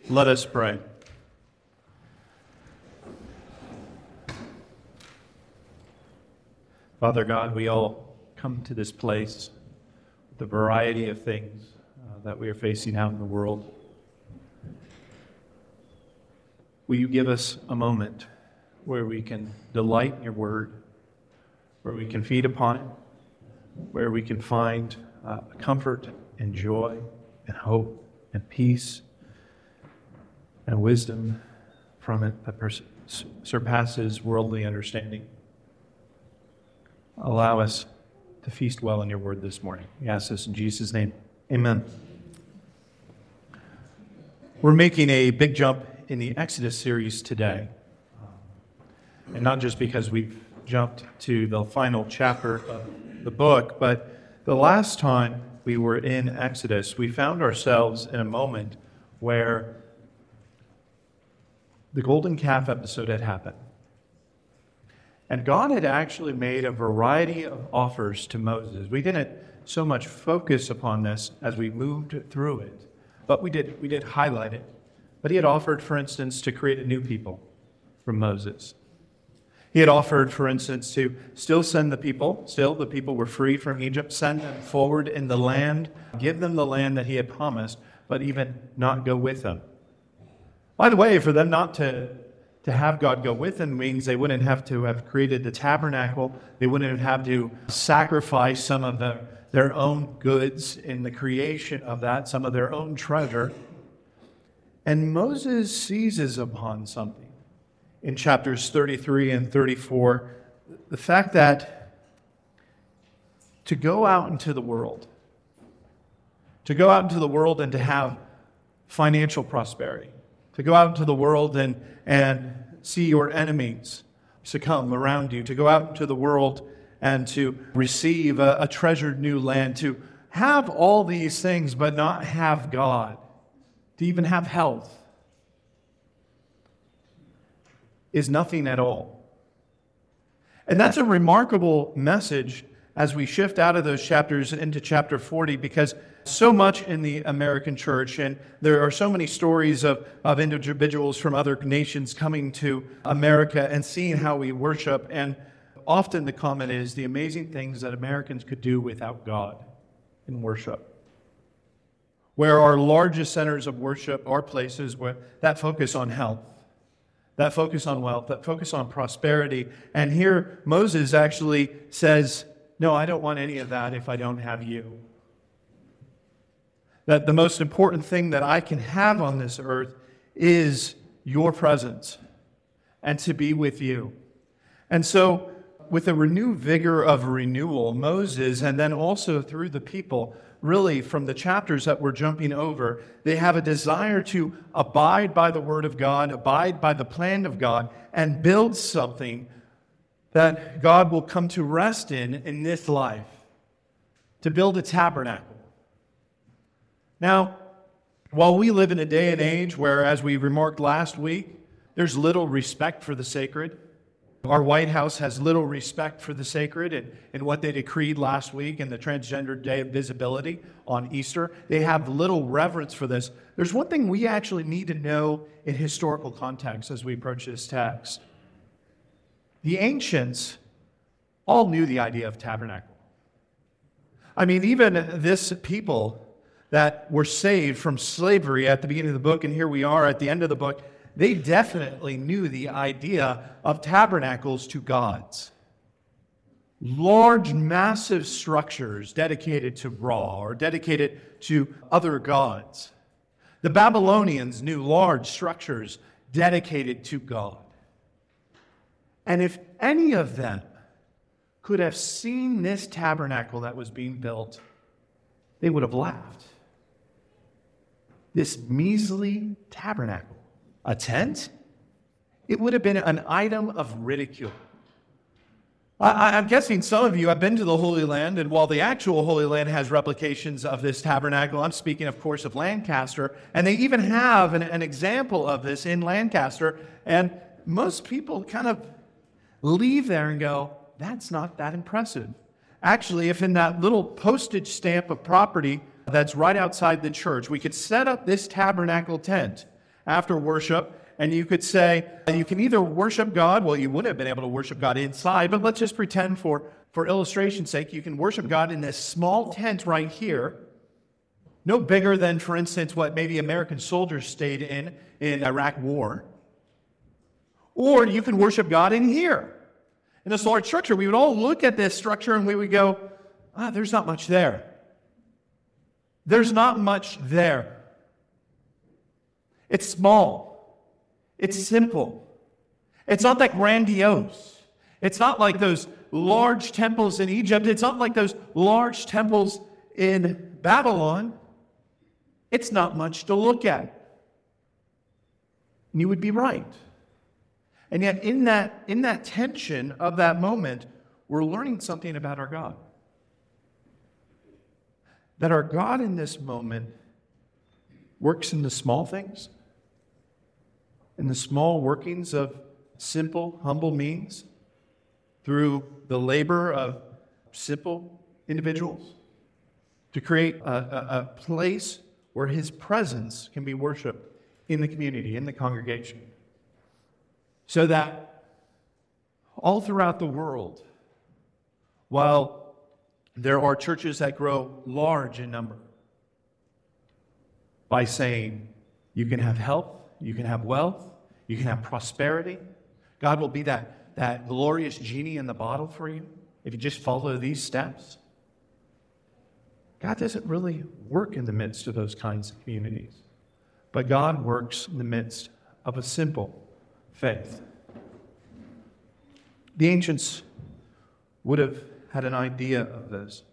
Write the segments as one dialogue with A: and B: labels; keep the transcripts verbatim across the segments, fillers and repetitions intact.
A: Let us pray. Father God, we all come to this place with the variety of things uh, that we are facing out in the world. Will you give us a moment where we can delight in your word, where we can feed upon it, where we can find uh, comfort and joy and hope and peace and wisdom from it that pers- surpasses worldly understanding. Allow us to feast well in your word this morning. We ask this in Jesus' name. Amen. We're making a big jump in the Exodus series today. And not just because we've jumped to the final chapter of the book, but the last time we were in Exodus, we found ourselves in a moment where the golden calf episode had happened. And God had actually made a variety of offers to Moses. We didn't so much focus upon this as we moved through it, but we did, we did highlight it. But he had offered, for instance, to create a new people from Moses. He had offered, for instance, to still send the people, still the people were freed from Egypt, send them forward in the land, give them the land that he had promised, but even not go with them. By the way, for them not to, to have God go with them means they wouldn't have to have created the tabernacle. They wouldn't have to sacrifice some of the, their own goods in the creation of that, some of their own treasure. And Moses seizes upon something in chapters thirty-three and thirty-four, the fact that to go out into the world, to go out into the world and to have financial prosperity, to go out into the world and, and see your enemies succumb around you, to go out into the world and to receive a, a treasured new land, to have all these things but not have God, to even have health, is nothing at all. And that's a remarkable message as we shift out of those chapters into chapter forty, because so much in the American church, and there are so many stories of, of individuals from other nations coming to America and seeing how we worship, and often the comment is the amazing things that Americans could do without God in worship. Where our largest centers of worship are places where that focus on health, that focus on wealth, that focus on prosperity. And here Moses actually says, no, I don't want any of that if I don't have you. That the most important thing that I can have on this earth is your presence and to be with you. And so with a renewed vigor of renewal, Moses, and then also through the people, really from the chapters that we're jumping over, they have a desire to abide by the word of God, abide by the plan of God, and build something that God will come to rest in in this life, to build a tabernacle. Now, while we live in a day and age where, as we remarked last week, there's little respect for the sacred, our White House has little respect for the sacred and, and what they decreed last week in the Transgender Day of Visibility on Easter. They have little reverence for this. There's one thing we actually need to know in historical context as we approach this text. The ancients all knew the idea of tabernacle. I mean, even this people that were saved from slavery at the beginning of the book, and here we are at the end of the book, they definitely knew the idea of tabernacles to gods. Large, massive structures dedicated to Ra or dedicated to other gods. The Babylonians knew large structures dedicated to God. And if any of them could have seen this tabernacle that was being built, they would have laughed. This measly tabernacle, a tent, it would have been an item of ridicule. I, I'm guessing some of you have been to the Holy Land, and while the actual Holy Land has replications of this tabernacle, I'm speaking, of course, of Lancaster, and they even have an, an example of this in Lancaster, and most people kind of leave there and go, that's not that impressive. Actually, if in that little postage stamp of property that's right outside the church, we could set up this tabernacle tent, after worship, and you could say, you can either worship God, well, you wouldn't have been able to worship God inside, but let's just pretend for, for illustration's sake, you can worship God in this small tent right here, no bigger than, for instance, what maybe American soldiers stayed in in Iraq War. Or you can worship God in here, in this large structure. We would all look at this structure and we would go, ah, there's not much there. There's not much there. It's small. It's simple. It's not that grandiose. It's not like those large temples in Egypt. It's not like those large temples in Babylon. It's not much to look at. And you would be right. And yet in that, in that tension of that moment, we're learning something about our God. That our God in this moment works in the small things, in the small workings of simple, humble means, through the labor of simple individuals, to create a, a, a place where His presence can be worshiped in the community, in the congregation. So that all throughout the world, while there are churches that grow large in number, by saying you can have health, you can have wealth, you can have prosperity, God will be that, that glorious genie in the bottle for you if you just follow these steps. God doesn't really work in the midst of those kinds of communities, but God works in the midst of a simple faith. The ancients would have had an idea of this.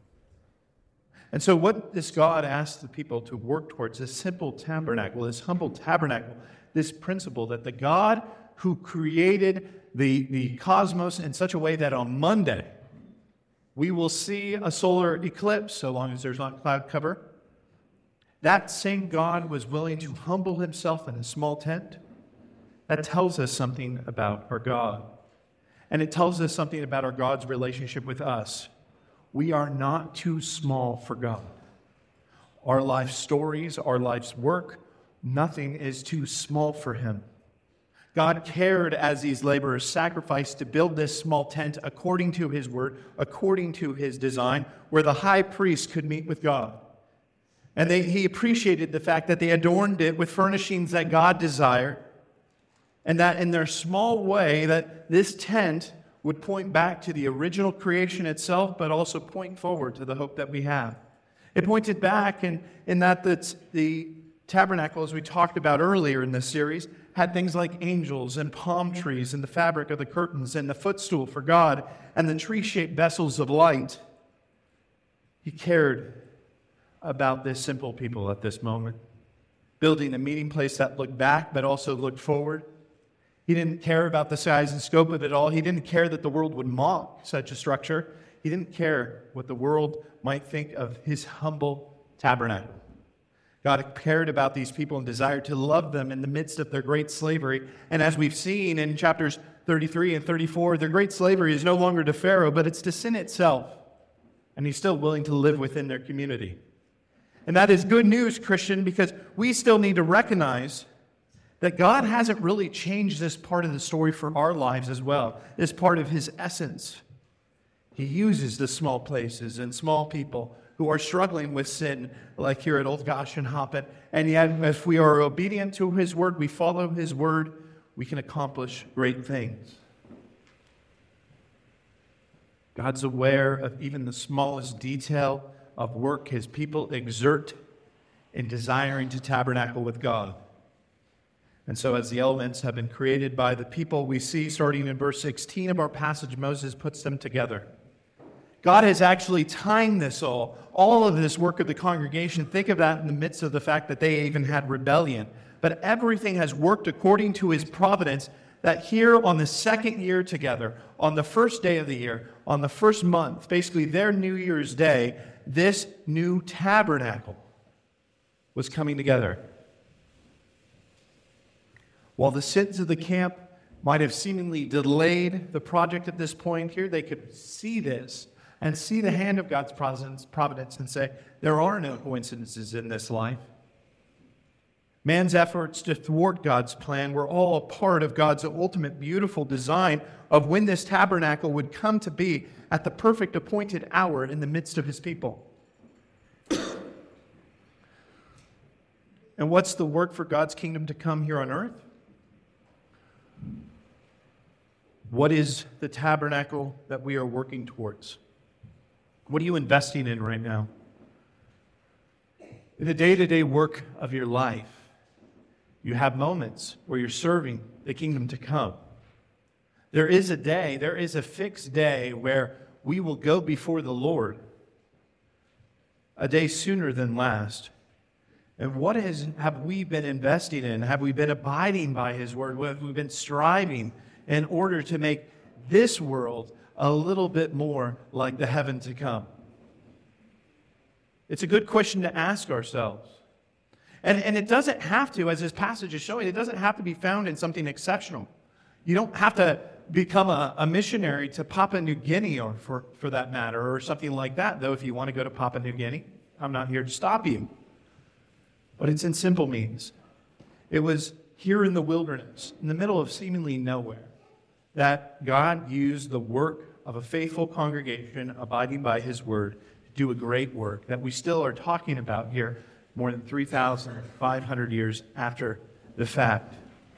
A: And so what this God asked the people to work towards, this simple tabernacle, this humble tabernacle, this principle that the God who created the, the cosmos in such a way that on Monday we will see a solar eclipse, so long as there's not cloud cover, that same God was willing to humble Himself in a small tent. That tells us something about our God. And it tells us something about our God's relationship with us. We are not too small for God. Our life stories, our life's work, nothing is too small for Him. God cared as these laborers sacrificed to build this small tent according to His word, according to His design, where the high priest could meet with God. And they, He appreciated the fact that they adorned it with furnishings that God desired, and that in their small way, that this tent would point back to the original creation itself, but also point forward to the hope that we have. It pointed back in, in that the, the tabernacle, as we talked about earlier in this series, had things like angels and palm trees and the fabric of the curtains and the footstool for God and the tree-shaped vessels of light. He cared about this simple people at this moment, building a meeting place that looked back but also looked forward. He didn't care about the size and scope of it all. He didn't care that the world would mock such a structure. He didn't care what the world might think of His humble tabernacle. God cared about these people and desired to love them in the midst of their great slavery. And as we've seen in chapters thirty-three and thirty-four, their great slavery is no longer to Pharaoh, but it's to sin itself. And He's still willing to live within their community. And that is good news, Christian, because we still need to recognize that God hasn't really changed this part of the story for our lives as well. This part of His essence. He uses the small places and small people who are struggling with sin, like here at Old Goshen Hoppet. And yet, if we are obedient to His word, we follow His word, we can accomplish great things. God's aware of even the smallest detail of work His people exert in desiring to tabernacle with God. And so as the elements have been created by the people, we see, starting in verse sixteen of our passage, Moses puts them together. God has actually timed this all, all of this work of the congregation. Think of that in the midst of the fact that they even had rebellion. But everything has worked according to His providence, that here on the second year together, on the first day of the year, on the first month, basically their New Year's Day, this new tabernacle was coming together. While the sins of the camp might have seemingly delayed the project at this point here, they could see this and see the hand of God's providence and say, there are no coincidences in this life. Man's efforts to thwart God's plan were all a part of God's ultimate beautiful design of when this tabernacle would come to be at the perfect appointed hour in the midst of his people. And what's the work for God's kingdom to come here on earth? What is the tabernacle that we are working towards? What are you investing in right now? In the day-to-day work of your life, you have moments where you're serving the kingdom to come. There is a day, there is a fixed day where we will go before the Lord, a day sooner than last. And what is, have we been investing in? Have we been abiding by his word? Have we been striving in order to make this world a little bit more like the heaven to come? It's a good question to ask ourselves. And, and it doesn't have to, as this passage is showing, it doesn't have to be found in something exceptional. You don't have to become a, a missionary to Papua New Guinea, or for, for that matter, or something like that, though if you want to go to Papua New Guinea, I'm not here to stop you. But it's in simple means. It was here in the wilderness, in the middle of seemingly nowhere, that God used the work of a faithful congregation abiding by his word to do a great work that we still are talking about here more than three thousand five hundred years after the fact.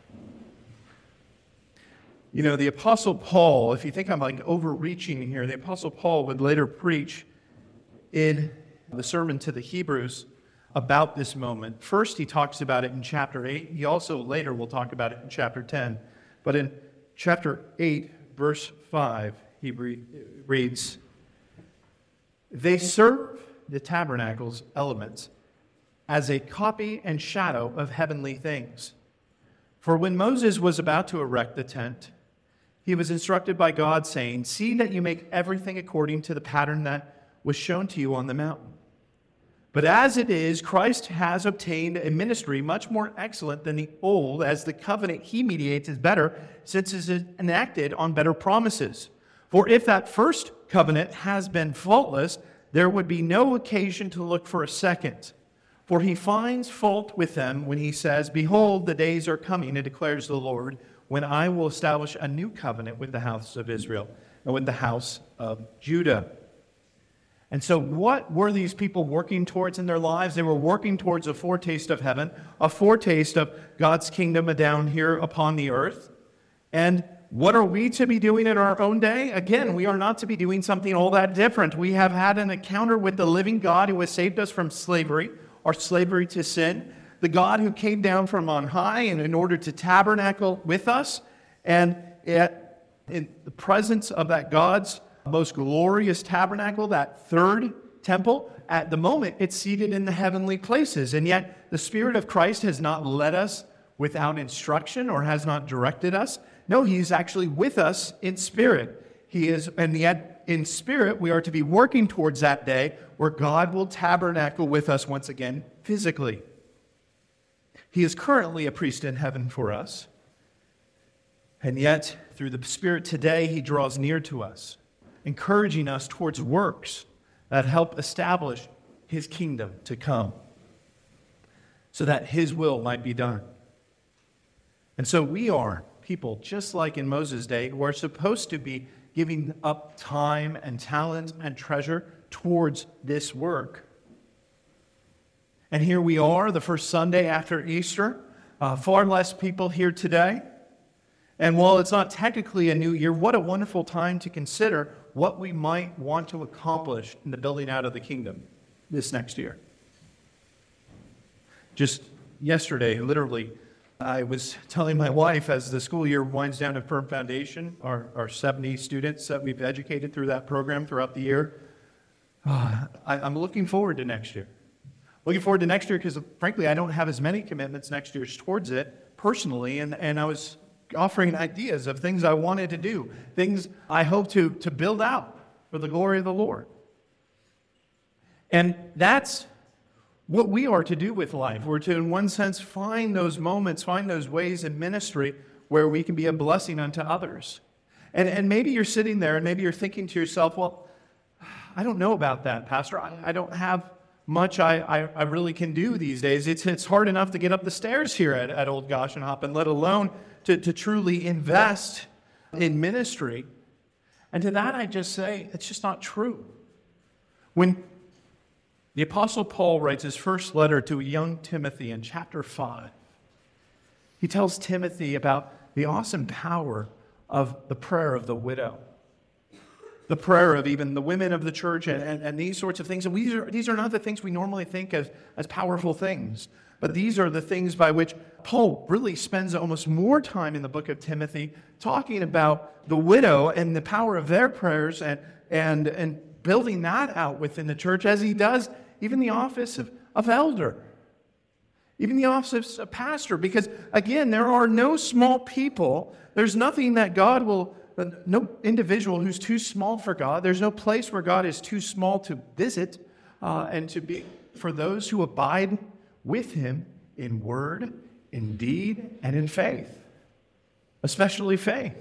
A: You know, the Apostle Paul, if you think I'm like overreaching here, the Apostle Paul would later preach in the sermon to the Hebrews about this moment. First, he talks about it in chapter eight. He also later will talk about it in chapter ten. But in chapter eight, verse five, he re- reads, "They serve the tabernacle's elements as a copy and shadow of heavenly things. For when Moses was about to erect the tent, he was instructed by God, saying, 'See that you make everything according to the pattern that was shown to you on the mountain.' But as it is, Christ has obtained a ministry much more excellent than the old, as the covenant he mediates is better, since it is enacted on better promises. For if that first covenant has been faultless, there would be no occasion to look for a second. For he finds fault with them when he says, 'Behold, the days are coming, it declares the Lord, when I will establish a new covenant with the house of Israel and with the house of Judah.'" And so what were these people working towards in their lives? They were working towards a foretaste of heaven, a foretaste of God's kingdom down here upon the earth. And what are we to be doing in our own day? Again, we are not to be doing something all that different. We have had an encounter with the living God who has saved us from slavery, our slavery to sin, the God who came down from on high and in order to tabernacle with us. And at, in the presence of that God's most glorious tabernacle, that third temple, at the moment it's seated in the heavenly places. And yet the Spirit of Christ has not led us without instruction or has not directed us. No, he's actually with us in spirit. He is, and yet in spirit we are to be working towards that day where God will tabernacle with us once again physically. He is currently a priest in heaven for us. And yet through the Spirit today he draws near to us, encouraging us towards works that help establish his kingdom to come so that his will might be done. And so we are people, just like in Moses' day, who are supposed to be giving up time and talent and treasure towards this work. And here we are, the first Sunday after Easter, uh, far less people here today. And while it's not technically a new year, what a wonderful time to consider what we might want to accomplish in the building out of the kingdom this next year. Just yesterday, literally, I was telling my wife as the school year winds down at Firm Foundation, our, our seventy students that we've educated through that program throughout the year, uh, I, I'm looking forward to next year. Looking forward to next year because, frankly, I don't have as many commitments next year towards it personally, and, and I was offering ideas of things I wanted to do, things I hope to, to build out for the glory of the Lord. And that's what we are to do with life. We're to, in one sense, find those moments, find those ways in ministry where we can be a blessing unto others. And, and maybe you're sitting there and maybe you're thinking to yourself, well, I don't know about that, Pastor. I, I don't have much I, I, I really can do these days. It's, it's hard enough to get up the stairs here at, at Old Goshenhoppen, let alone to, to truly invest in ministry. And to that I just say, it's just not true. When the Apostle Paul writes his first letter to young Timothy in chapter five, he tells Timothy about the awesome power of the prayer of the widow, the prayer of even the women of the church, and, and, and these sorts of things. And these are, these are not the things we normally think of as powerful things, but these are the things by which Paul really spends almost more time in the book of Timothy talking about the widow and the power of their prayers and, and, and building that out within the church, as he does even the office of, of elder, even the office of pastor, because again, there are no small people. There's nothing that God will, no individual who's too small for God. There's no place where God is too small to visit uh, and to be, for those who abide with him in word, in deed, and in faith, especially faith.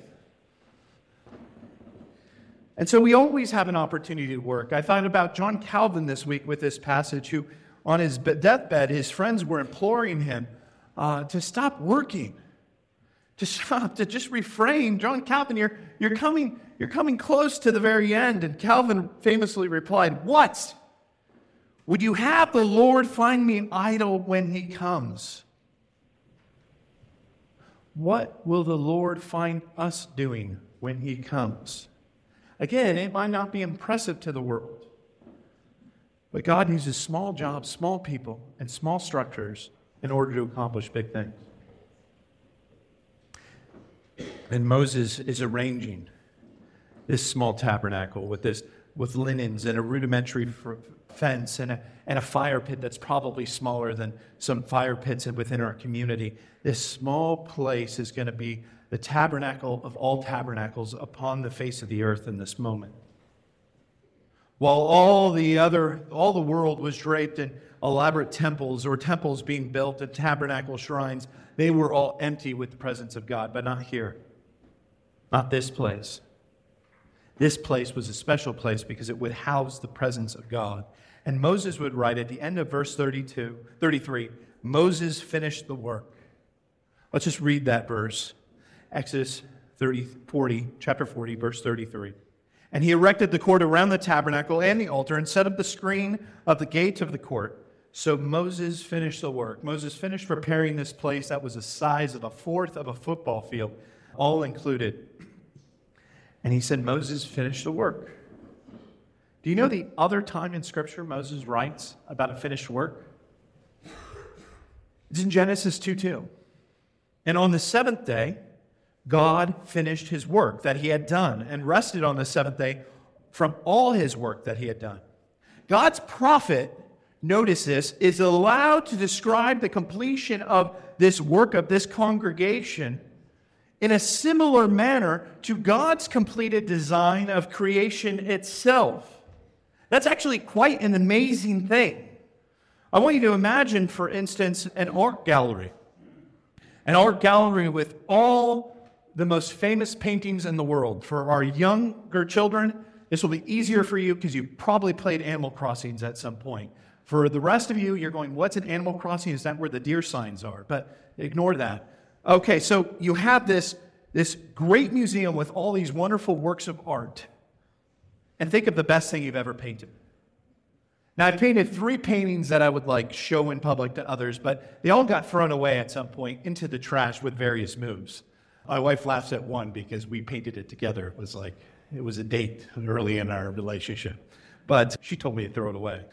A: And so we always have an opportunity to work. I thought about John Calvin this week with this passage, who on his deathbed, his friends were imploring him uh, to stop working, to stop, to just refrain. John Calvin, you're, you're, coming, you're coming close to the very end. And Calvin famously replied, "What? Would you have the Lord find me idle when he comes? What will the Lord find us doing when he comes?" Again, it might not be impressive to the world, but God uses small jobs, small people, and small structures in order to accomplish big things. And Moses is arranging this small tabernacle with this, with linens and a rudimentary fence and a, and a fire pit that's probably smaller than some fire pits within our community. This small place is going to be the tabernacle of all tabernacles upon the face of the earth in this moment. While all the other, all the world was draped in elaborate temples or temples being built at tabernacle shrines, they were all empty with the presence of God, but not here. Not this place. This place was a special place because it would house the presence of God. And Moses would write at the end of verse thirty-two, thirty-three, Moses finished the work. Let's just read that verse. Exodus thirty, forty, chapter forty, verse thirty-three. "And he erected the court around the tabernacle and the altar and set up the screen of the gate of the court. So Moses finished the work." Moses finished preparing this place that was the size of a fourth of a football field, all included. And he said, Moses finished the work. Do you know the other time in Scripture Moses writes about a finished work? It's in Genesis two two. "And on the seventh day, God finished his work that he had done and rested on the seventh day from all his work that he had done." God's prophet, notice this, is allowed to describe the completion of this work of this congregation in a similar manner to God's completed design of creation itself. That's actually quite an amazing thing. I want you to imagine, for instance, an art gallery. An art gallery with all the most famous paintings in the world. For our younger children, this will be easier for you because you probably played Animal Crossing at some point. For the rest of you, you're going, what's an Animal Crossing? Is that where the deer signs are? But ignore that. Okay, so you have this, this great museum with all these wonderful works of art. And think of the best thing you've ever painted. Now, I painted three paintings that I would like show in public to others, but they all got thrown away at some point into the trash with various moves. My wife laughs at one because we painted it together. It was like, it was a date early in our relationship. But she told me to throw it away.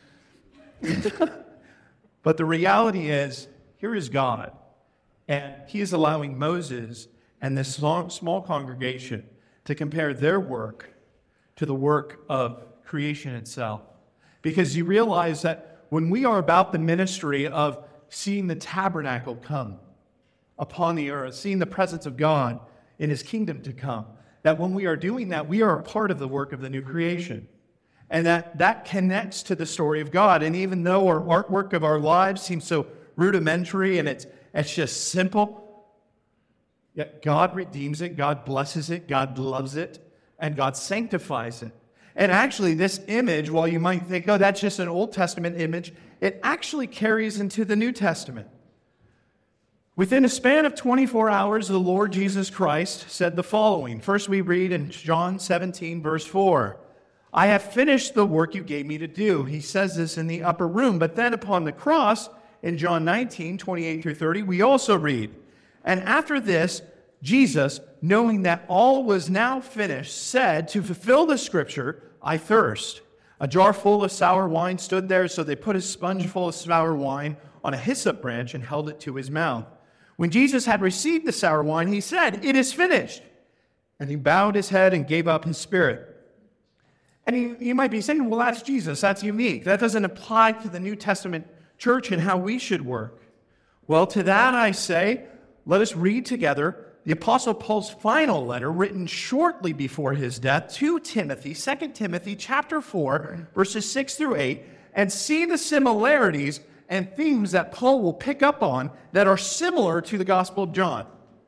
A: But the reality is, here is God. And he is allowing Moses and this small, small congregation to compare their work to the work of creation itself. Because you realize that when we are about the ministry of seeing the tabernacle come upon the earth, seeing the presence of God in his kingdom to come, that when we are doing that, we are a part of the work of the new creation. And that, that connects to the story of God. And even though our artwork of our lives seems so rudimentary and it's, it's just simple, yet God redeems it, God blesses it, God loves it, and God sanctifies it. And actually, this image, while you might think, oh, that's just an Old Testament image, it actually carries into the New Testament. Within a span of twenty-four hours, the Lord Jesus Christ said the following. First, we read in John seventeen, verse four, I have finished the work you gave me to do. He says this in the upper room. But then upon the cross, in John nineteen, twenty-eight through thirty, we also read, and after this, Jesus, knowing that all was now finished, said, to fulfill the scripture, I thirst. A jar full of sour wine stood there, so they put a sponge full of sour wine on a hyssop branch and held it to his mouth. When Jesus had received the sour wine, he said, it is finished. And he bowed his head and gave up his spirit. And you, you might be saying, well, that's Jesus. That's unique. That doesn't apply to the New Testament church and how we should work. Well, to that I say, let us read together the Apostle Paul's final letter, written shortly before his death, to Timothy, Second Timothy chapter four, verses six through eight, and see the similarities and themes that Paul will pick up on that are similar to the Gospel of John.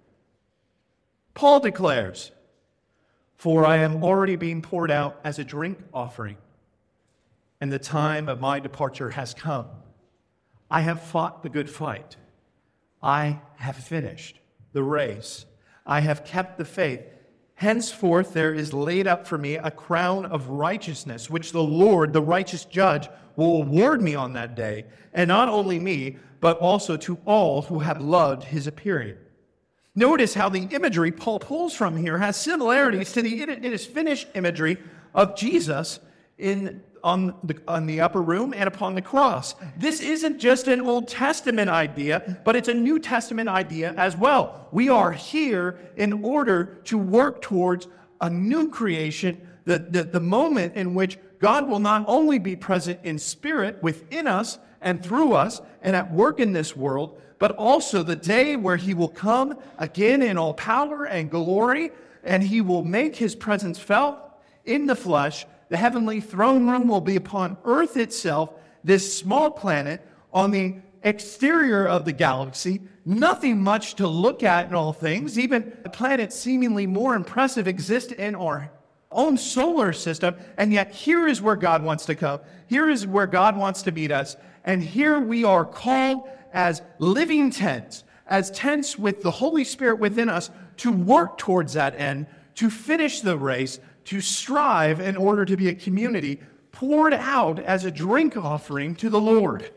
A: Paul declares, for I am already being poured out as a drink offering, and the time of my departure has come. I have fought the good fight. I have finished the race. I have kept the faith. Henceforth there is laid up for me a crown of righteousness, which the Lord, the righteous judge, will award me on that day, and not only me, but also to all who have loved his appearing. Notice how the imagery Paul pulls from here has similarities to the it is finished imagery of Jesus in on the, on the upper room and upon the cross. This isn't just an Old Testament idea, but it's a New Testament idea as well. We are here in order to work towards a new creation, the, the, the moment in which God will not only be present in spirit within us and through us and at work in this world, but also the day where he will come again in all power and glory, and he will make his presence felt in the flesh. The heavenly throne room will be upon earth itself, this small planet on the exterior of the galaxy. Nothing much to look at in all things. Even a planet seemingly more impressive exists in our own solar system. And yet here is where God wants to come. Here is where God wants to meet us. And here we are called as living tents, as tents with the Holy Spirit within us to work towards that end, to finish the race, to strive in order to be a community poured out as a drink offering to the Lord.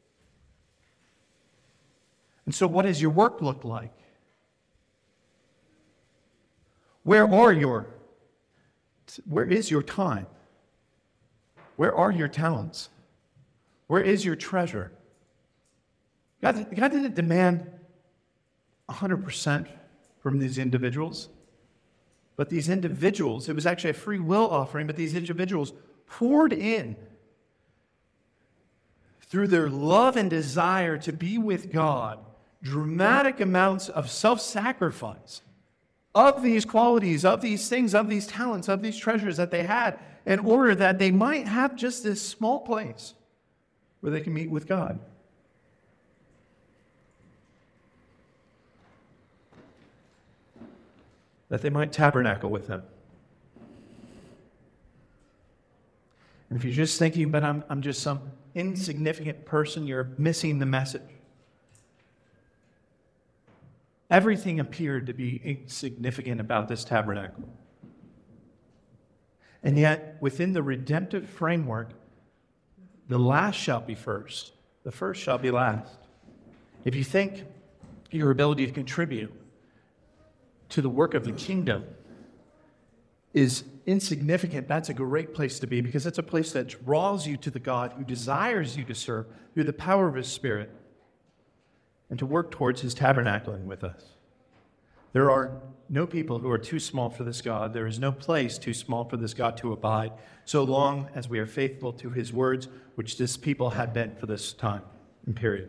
A: And so what does your work look like? Where are your, where is your time? Where are your talents? Where is your treasure? God, God didn't demand one hundred percent from these individuals. But these individuals, it was actually a free will offering, but these individuals poured in through their love and desire to be with God, dramatic amounts of self-sacrifice of these qualities, of these things, of these talents, of these treasures that they had in order that they might have just this small place where they can meet with God. That they might tabernacle with him. And if you're just thinking, but I'm, I'm just some insignificant person, you're missing the message. Everything appeared to be insignificant about this tabernacle. And yet, within the redemptive framework, the last shall be first. The first shall be last. If you think your ability to contribute to the work of the kingdom is insignificant, that's a great place to be, because it's a place that draws you to the God who desires you to serve through the power of his Spirit and to work towards his tabernacling with us. There are no people who are too small for this God. There is no place too small for this God to abide, so long as we are faithful to his words, which this people had been for this time and period.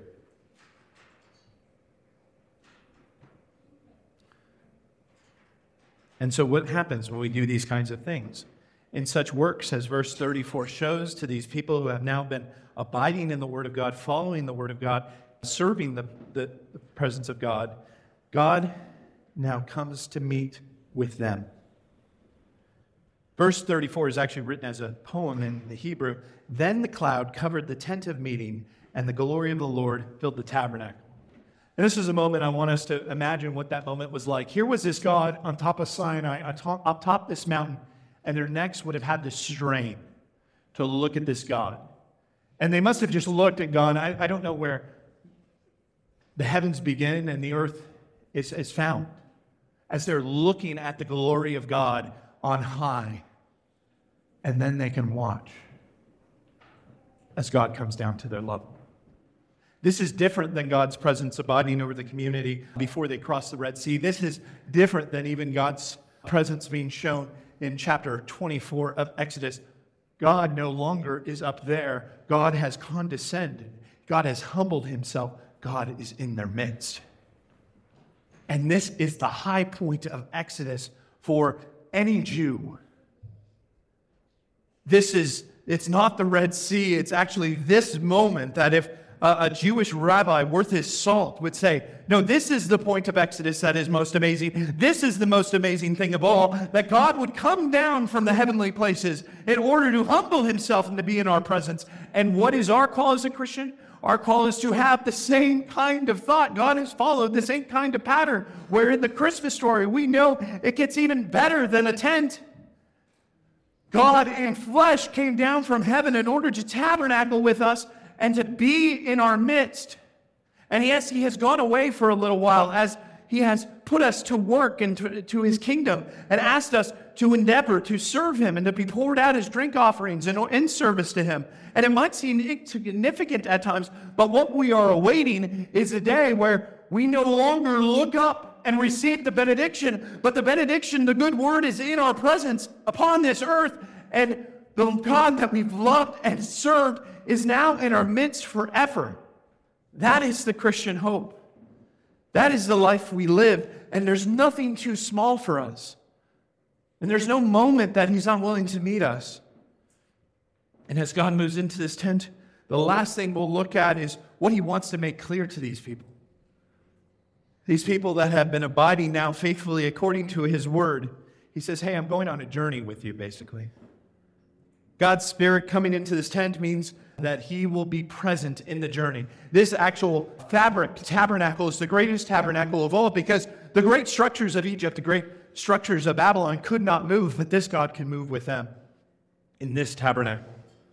A: And so what happens when we do these kinds of things? In such works, as verse thirty-four shows, to these people who have now been abiding in the Word of God, following the Word of God, serving the, the, the presence of God, God now comes to meet with them. Verse thirty-four is actually written as a poem in the Hebrew. Then the cloud covered the tent of meeting, and the glory of the Lord filled the tabernacle. And this is a moment I want us to imagine what that moment was like. Here was this God on top of Sinai, on top, on top of this mountain, and their necks would have had the strain to look at this God. And they must have just looked and gone, I, I don't know where the heavens begin and the earth is, is found. As they're looking at the glory of God on high, and then they can watch as God comes down to their level. This is different than God's presence abiding over the community before they cross the Red Sea. This is different than even God's presence being shown in chapter twenty-four of Exodus. God no longer is up there. God has condescended. God has humbled himself. God is in their midst. And this is the high point of Exodus for any Jew. This is, it's not the Red Sea. It's actually this moment that if a, a Jewish rabbi worth his salt would say, no, this is the point of Exodus that is most amazing. This is the most amazing thing of all, that God would come down from the heavenly places in order to humble himself and to be in our presence. And what is our call as a Christian? Our call is to have the same kind of thought. God has followed the same kind of pattern, where in the Christmas story, we know it gets even better than a tent. God in flesh came down from heaven in order to tabernacle with us and to be in our midst. And yes, he has gone away for a little while as he has put us to work and to, to his kingdom and asked us to endeavor to serve him and to be poured out as drink offerings and in service to him. And it might seem insignificant at times, but what we are awaiting is a day where we no longer look up and receive the benediction, but the benediction, the good word, is in our presence upon this earth. And the God that we've loved and served is now in our midst forever. That is the Christian hope. That is the life we live, and there's nothing too small for us. And there's no moment that he's not willing to meet us. And as God moves into this tent, the last thing we'll look at is what he wants to make clear to these people. These people that have been abiding now faithfully according to his word. He says, hey, I'm going on a journey with you, basically. God's Spirit coming into this tent means that he will be present in the journey. This actual fabric tabernacle is the greatest tabernacle of all, because the great structures of Egypt, the great structures of Babylon could not move, but this God can move with them in this tabernacle.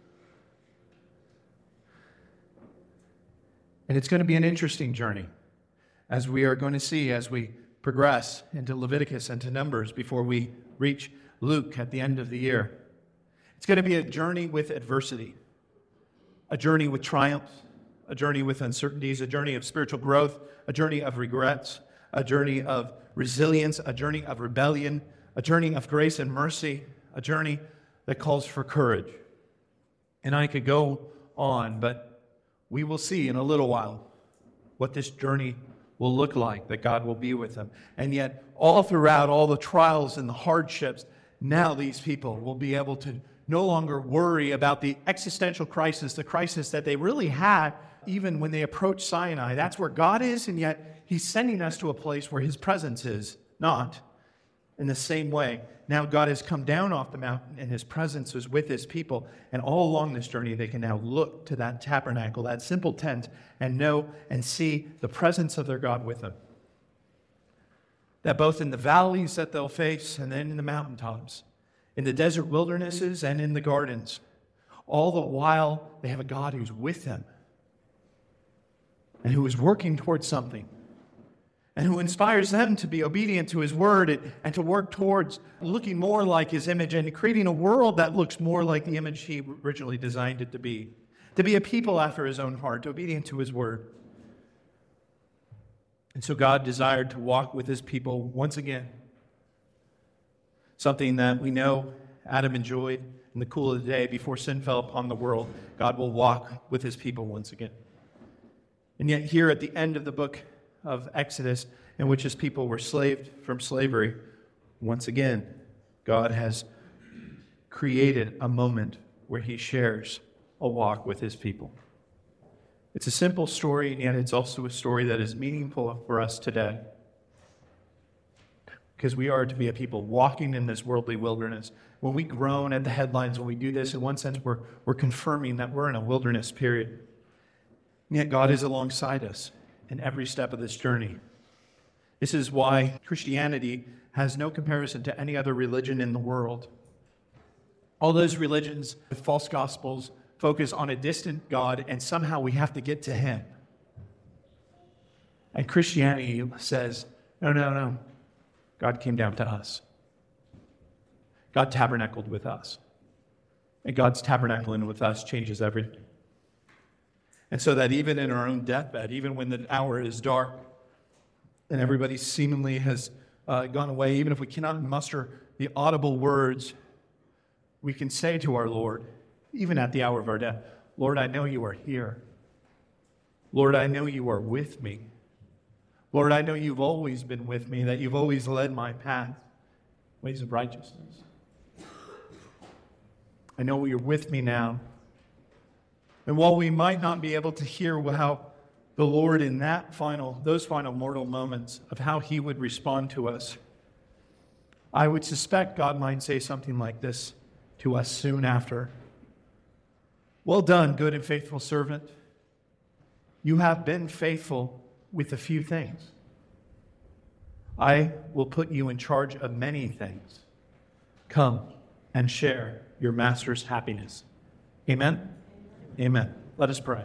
A: And it's going to be an interesting journey, as we are going to see as we progress into Leviticus and to Numbers before we reach Luke at the end of the year. It's going to be a journey with adversity, a journey with triumphs, a journey with uncertainties, a journey of spiritual growth, a journey of regrets, a journey of resilience, a journey of rebellion, a journey of grace and mercy, a journey that calls for courage. And I could go on, but we will see in a little while what this journey will look like, that God will be with them. And yet, all throughout all the trials and the hardships, now these people will be able to no longer worry about the existential crisis, the crisis that they really had even when they approached Sinai. That's where God is, and yet he's sending us to a place where his presence is not. In the same way, now God has come down off the mountain and his presence is with his people. And all along this journey, they can now look to that tabernacle, that simple tent, and know and see the presence of their God with them. That both in the valleys that they'll face and then in the mountaintops, in the desert wildernesses and in the gardens, all the while they have a God who's with them and who is working towards something, and who inspires them to be obedient to his word and, and to work towards looking more like his image and creating a world that looks more like the image he originally designed it to be. To be a people after his own heart, obedient to his word. And so God desired to walk with his people once again. Something that we know Adam enjoyed in the cool of the day before sin fell upon the world. God will walk with his people once again. And yet here at the end of the book of Exodus, in which his people were slaved from slavery, once again, God has created a moment where he shares a walk with his people. It's a simple story, and yet it's also a story that is meaningful for us today. because we are to be a people walking in this worldly wilderness. When we groan at the headlines, when we do this, in one sense, we're, we're confirming that we're in a wilderness period. And yet God is alongside us in every step of this journey. This is why Christianity has no comparison to any other religion in the world. All those religions with false gospels focus on a distant God, and somehow we have to get to him. And Christianity says, no, no, no. God came down to us. God tabernacled with us. And God's tabernacling with us changes everything. And so that even in our own deathbed, even when the hour is dark and everybody seemingly has uh, gone away, even if we cannot muster the audible words, we can say to our Lord, even at the hour of our death, Lord, I know you are here. Lord, I know you are with me. Lord, I know you've always been with me, that you've always led my path, ways of righteousness. I know you're with me now. And while we might not be able to hear how the Lord in that final, those final mortal moments of how he would respond to us, I would suspect God might say something like this to us soon after. Well done, good and faithful servant. You have been faithful with a few things. I will put you in charge of many things. Come and share your master's happiness. Amen? Amen. Let us pray.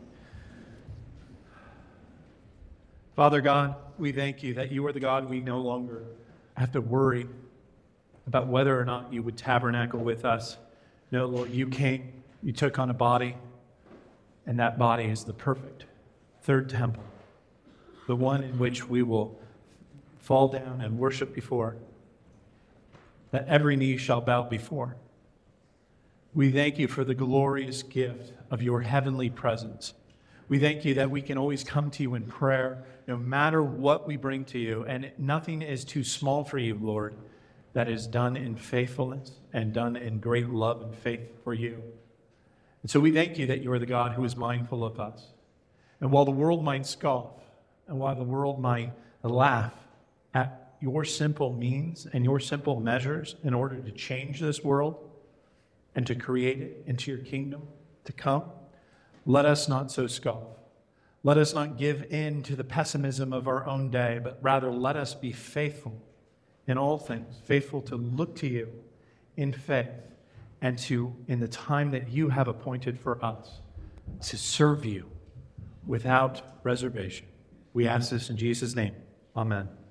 A: Father God, we thank you that you are the God we no longer have to worry about whether or not you would tabernacle with us. No, Lord, you came, you took on a body, and that body is the perfect third temple, the one in which we will fall down and worship before, that every knee shall bow before. We thank you for the glorious gift of your heavenly presence. We thank you that we can always come to you in prayer, no matter what we bring to you, and nothing is too small for you, Lord, that is done in faithfulness and done in great love and faith for you. And so we thank you that you are the God who is mindful of us. And while the world might scoff, and while the world might laugh at your simple means and your simple measures in order to change this world and to create it into your kingdom to come, let us not so scoff. Let us not give in to the pessimism of our own day, but rather let us be faithful in all things, faithful to look to you in faith and to, in the time that you have appointed for us, to serve you without reservation. We ask this in Jesus' name. Amen.